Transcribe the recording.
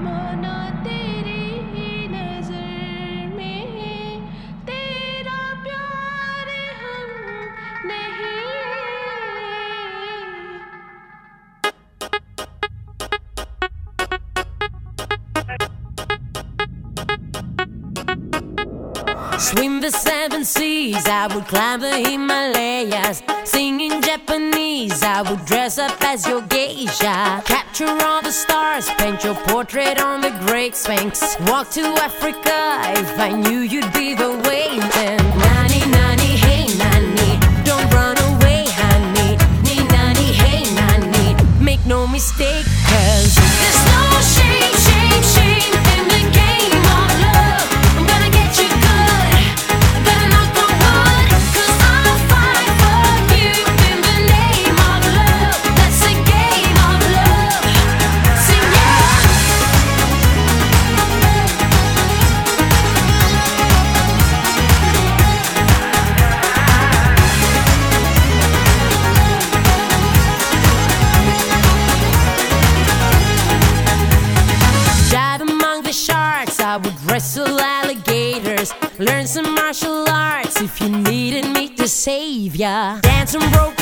होना तेरी ही नजर में, तेरा प्यार हम नहीं। Swim the seven seas, I would climb the Himalayas. Sing in Japanese, I would dress up as your geisha. Capture all the stars, paint your portrait on the Great Sphinx. Walk to Africa if I knew you'd be the way. Then nani nani hey nani, don't run away honey. Ni nani hey nani, make no mistake, 'cause there's no shame, shame, shame in the game of love. I'm gonna get you good, I'm gonna knock on wood, 'cause I'll fight for you in the name of love. That's the game of love. Sing yeah. Dive among the sharks, I would wrestle alligators. Learn some martial arts if you needed me to save ya. Dance on broken